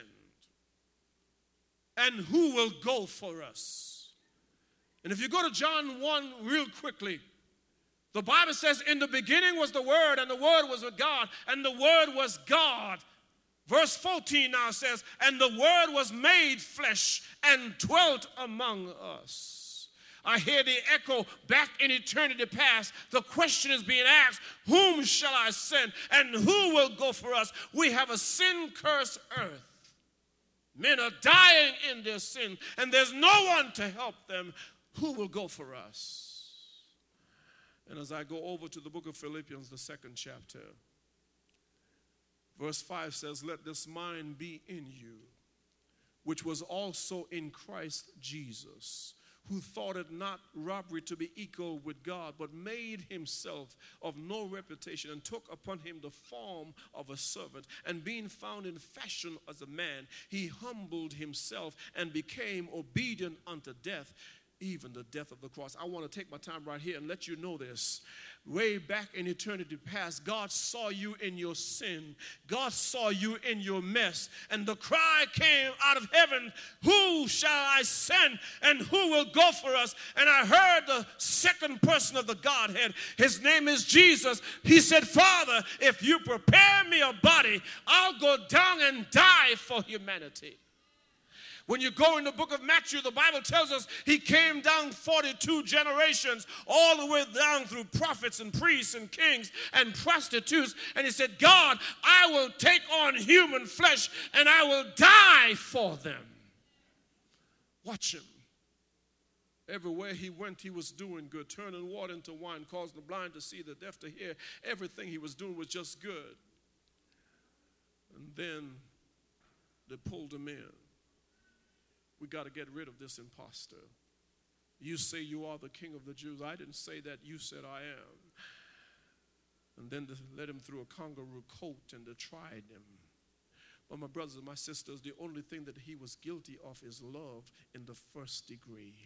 And who will go for us? And if you go to John one real quickly, the Bible says, in the beginning was the Word, and the Word was with God, and the Word was God. Verse fourteen now says, and the Word was made flesh and dwelt among us. I hear the echo back in eternity past. The question is being asked, whom shall I send, and who will go for us? We have a sin-cursed earth. Men are dying in their sin, and there's no one to help them. Who will go for us? And as I go over to the book of Philippians, the second chapter, verse five says, let this mind be in you, which was also in Christ Jesus, who thought it not robbery to be equal with God, but made himself of no reputation, and took upon him the form of a servant. And being found in fashion as a man, he humbled himself and became obedient unto death, even the death of the cross. I want to take my time right here and let you know this. Way back in eternity past, God saw you in your sin. God saw you in your mess. And the cry came out of heaven, who shall I send, and who will go for us? And I heard the second person of the Godhead. His name is Jesus. He said, Father, if you prepare me a body, I'll go down and die for humanity. When you go in the book of Matthew, the Bible tells us he came down forty-two generations, all the way down through prophets and priests and kings and prostitutes. And he said, God, I will take on human flesh and I will die for them. Watch him. Everywhere he went, he was doing good, turning water into wine, causing the blind to see, the deaf to hear. Everything he was doing was just good. And then they pulled him in. We got to get rid of this imposter. You say you are the king of the Jews. I didn't say that. You said I am. And then they led him through a kangaroo coat and they tried him. But my brothers and my sisters, the only thing that he was guilty of is love in the first degree.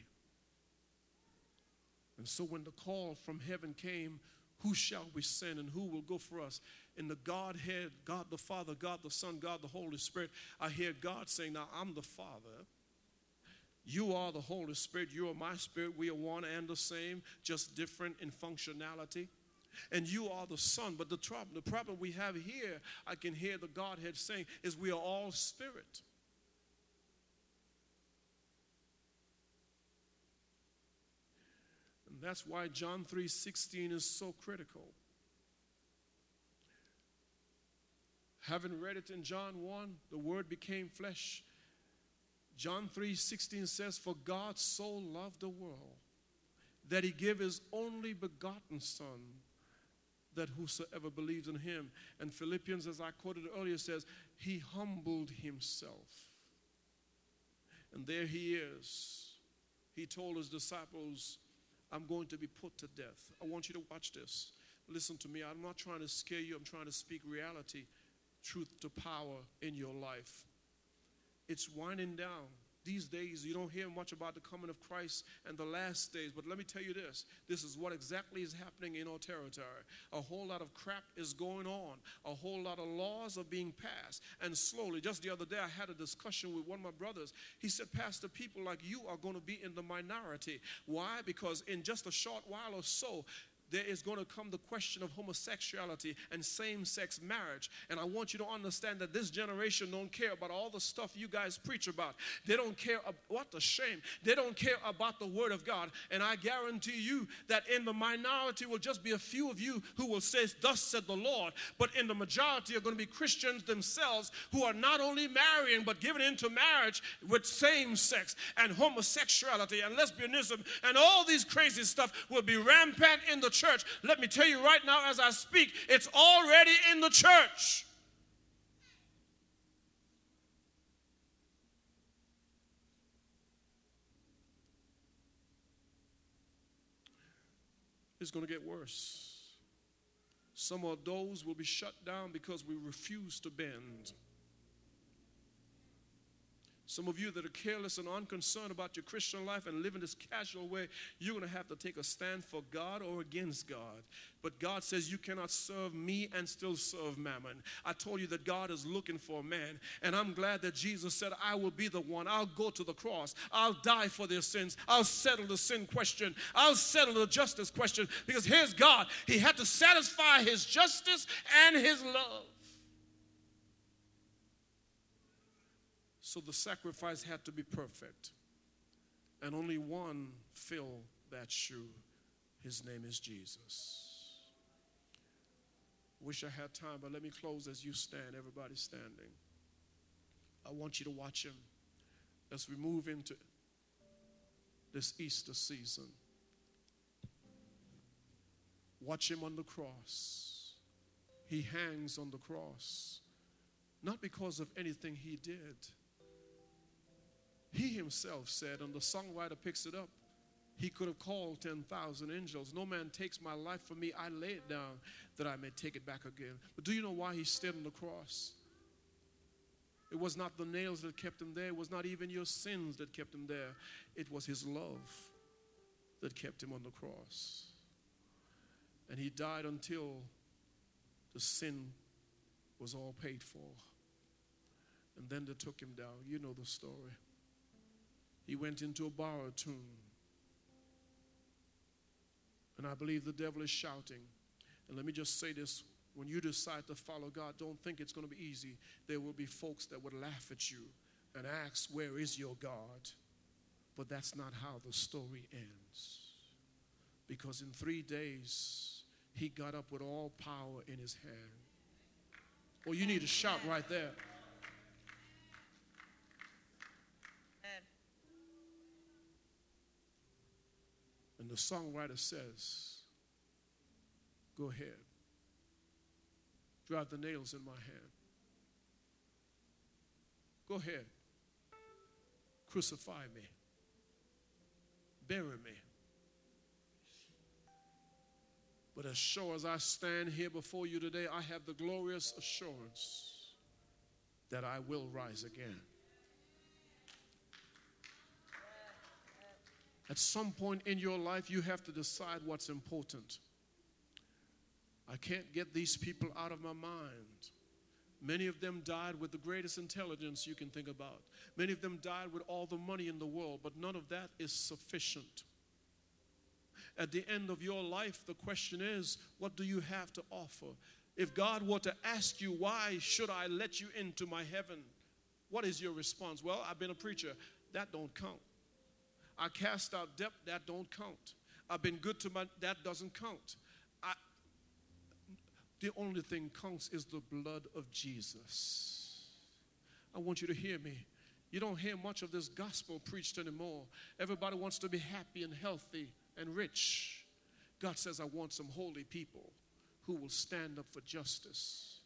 And so when the call from heaven came, who shall we send and who will go for us? In the Godhead, God the Father, God the Son, God the Holy Spirit, I hear God saying, now I'm the Father. You are the Holy Spirit. You are my spirit. We are one and the same, just different in functionality. And you are the Son. But the problem, the problem we have here, I can hear the Godhead saying, is we are all spirit. And that's why John three sixteen is so critical. Having read it in John one, the Word became flesh. John three sixteen says, for God so loved the world, that he gave his only begotten Son, that whosoever believes in him. And Philippians, as I quoted earlier, says, he humbled himself. And there he is. He told his disciples, I'm going to be put to death. I want you to watch this. Listen to me. I'm not trying to scare you. I'm trying to speak reality, truth to power in your life. It's winding down. These days, you don't hear much about the coming of Christ and the last days. But let me tell you this. This is what exactly is happening in our territory. A whole lot of crap is going on. A whole lot of laws are being passed. And slowly, just the other day, I had a discussion with one of my brothers. He said, Pastor, people like you are going to be in the minority. Why? Because in just a short while or so, there is going to come the question of homosexuality and same-sex marriage. And I want you to understand that this generation don't care about all the stuff you guys preach about. They don't care, ab- what a shame. They don't care about the Word of God. And I guarantee you that in the minority will just be a few of you who will say, thus said the Lord. But in the majority are going to be Christians themselves who are not only marrying but giving into marriage with same-sex and homosexuality and lesbianism and all these crazy stuff will be rampant in the church. Let me tell you right now as I speak, it's already in the church. It's going to get worse. Some of those will be shut down because we refuse to bend. Some of you that are careless and unconcerned about your Christian life and live in this casual way, you're going to have to take a stand for God or against God. But God says you cannot serve me and still serve mammon. I told you that God is looking for a man, and I'm glad that Jesus said, I will be the one. I'll go to the cross. I'll die for their sins. I'll settle the sin question. I'll settle the justice question, because here's God. He had to satisfy his justice and his love. So the sacrifice had to be perfect. And only one filled that shoe. His name is Jesus. Wish I had time, but let me close as you stand. Everybody standing. I want you to watch him as we move into this Easter season. Watch him on the cross. He hangs on the cross. Not because of anything he did. He himself said, and the songwriter picks it up, he could have called ten thousand angels. No man takes my life from me. I lay it down that I may take it back again. But do you know why he stayed on the cross? It was not the nails that kept him there. It was not even your sins that kept him there. It was his love that kept him on the cross. And he died until the sin was all paid for. And then they took him down. You know the story. He went into a borrowed tomb. And I believe the devil is shouting. And let me just say this. When you decide to follow God, don't think it's going to be easy. There will be folks that would laugh at you and ask, where is your God? But that's not how the story ends. Because in three days, he got up with all power in his hand. Well, you need to shout right there. And the songwriter says, go ahead. Drive the nails in my hand. Go ahead. Crucify me. Bury me. But as sure as I stand here before you today, I have the glorious assurance that I will rise again. At some point in your life, you have to decide what's important. I can't get these people out of my mind. Many of them died with the greatest intelligence you can think about. Many of them died with all the money in the world, but none of that is sufficient. At the end of your life, the question is, what do you have to offer? If God were to ask you, why should I let you into my heaven? What is your response? Well, I've been a preacher. That don't count. I cast out debt. That don't count. I've been good to my, that doesn't count. I, the only thing counts is the blood of Jesus. I want you to hear me. You don't hear much of this gospel preached anymore. Everybody wants to be happy and healthy and rich. God says, I want some holy people who will stand up for justice.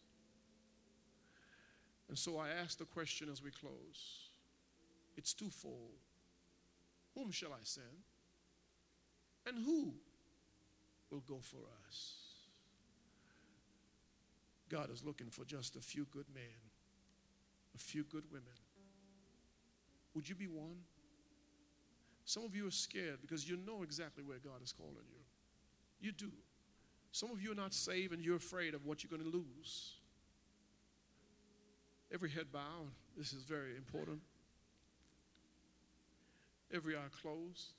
And so I ask the question as we close. It's twofold. Whom shall I send? And who will go for us? God is looking for just a few good men, a few good women. Would you be one? Some of you are scared because you know exactly where God is calling you. You do. Some of you are not saved and you're afraid of what you're going to lose. Every head bowed. This is very important. Every eye closed.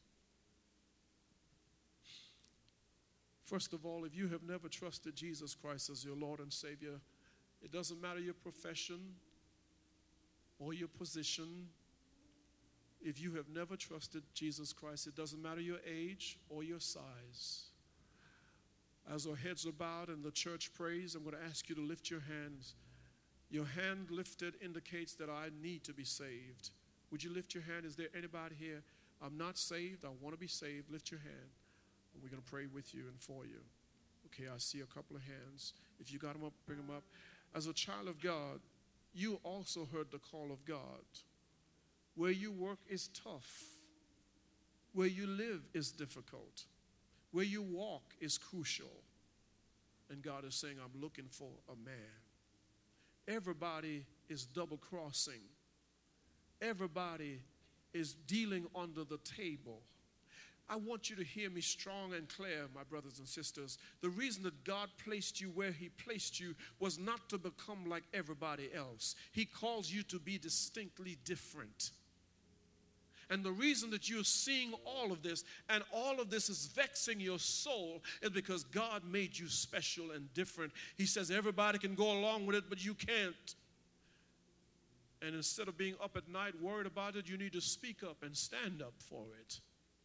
First of all, if you have never trusted Jesus Christ as your Lord and Savior, it doesn't matter your profession or your position. If you have never trusted Jesus Christ, it doesn't matter your age or your size. As our heads are bowed and the church prays, I'm going to ask you to lift your hands. Your hand lifted indicates that I need to be saved. Would you lift your hand? Is there anybody here? I'm not saved. I want to be saved. Lift your hand. And we're going to pray with you and for you. Okay, I see a couple of hands. If you got them up, bring them up. As a child of God, you also heard the call of God. Where you work is tough. Where you live is difficult. Where you walk is crucial. And God is saying, I'm looking for a man. Everybody is double crossing. Everybody is dealing under the table. I want you to hear me strong and clear, my brothers and sisters. The reason that God placed you where he placed you was not to become like everybody else. He calls you to be distinctly different. And the reason that you're seeing all of this and all of this is vexing your soul is because God made you special and different. He says everybody can go along with it, but you can't. And instead of being up at night worried about it, you need to speak up and stand up for it.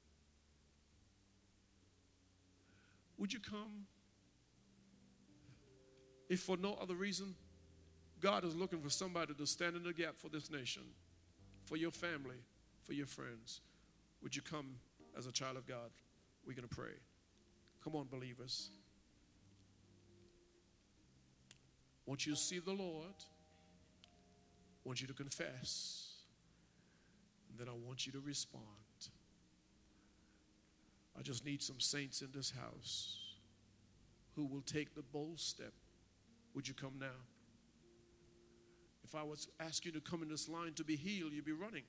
Would you come? If for no other reason, God is looking for somebody to stand in the gap for this nation, for your family, for your friends. Would you come as a child of God? We're going to pray. Come on, believers. I want you to see the Lord. I want you to confess. And then I want you to respond. I just need some saints in this house who will take the bold step. Would you come now? If I was asking you to come in this line to be healed, you'd be running.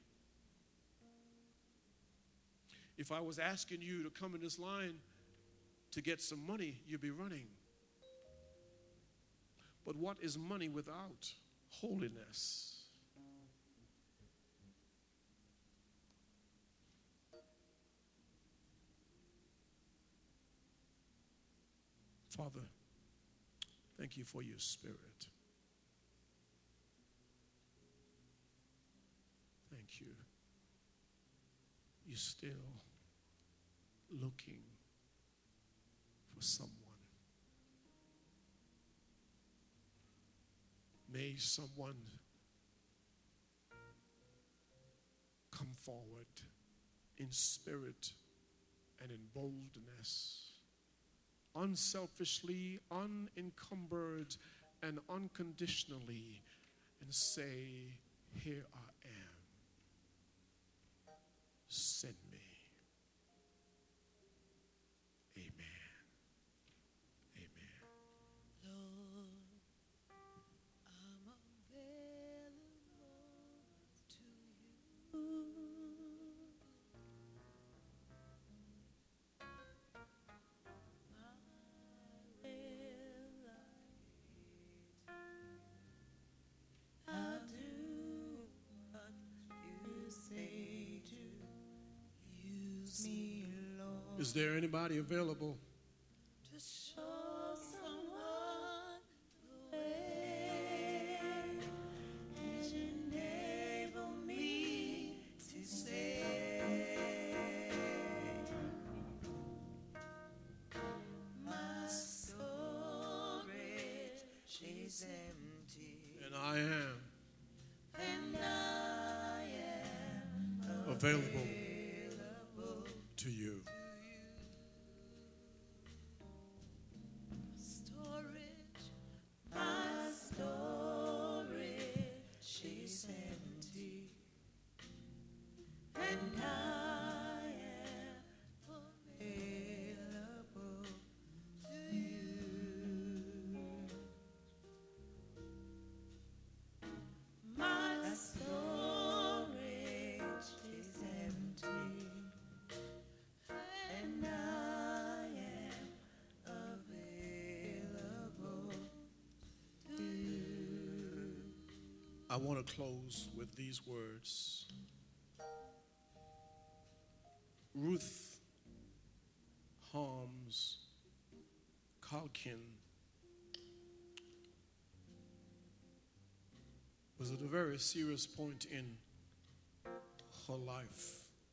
If I was asking you to come in this line to get some money, you'd be running. But what is money without holiness? Father, thank you for your Spirit. Thank you. You're still looking for someone. May someone come forward in spirit and in boldness, unselfishly, unencumbered, and unconditionally, and say, here I am. Send me. Amen. Amen. Lord, I'm available to you. I'll do what you say to. Use me, Lord, Is there anybody available? to show someone the way that you enable me to say my storage is empty And I am and I am available available to you. to you. I want to close with these words. Ruth Harms Calkin was at a very serious point in her life.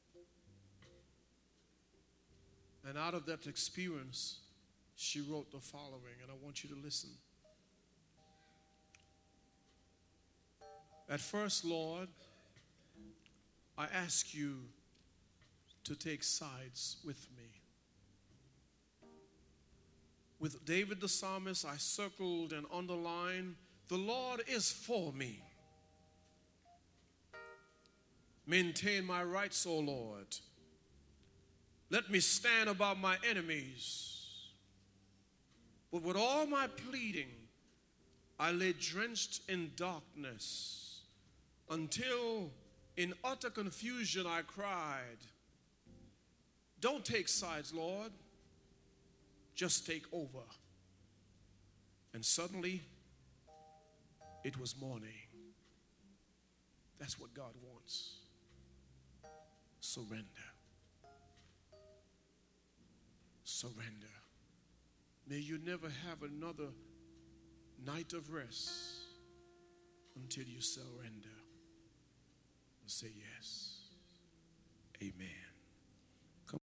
And out of that experience, she wrote the following, and I want you to listen. At first, Lord, I ask you to take sides with me. With David the psalmist, I circled and underlined, the Lord is for me. Maintain my rights, O Lord. Let me stand above my enemies. But with all my pleading, I lay drenched in darkness until in utter confusion I cried, don't take sides, Lord. Just take over. And suddenly, it was morning. That's what God wants. Surrender. Surrender. May you never have another night of rest until you surrender and say yes. Amen.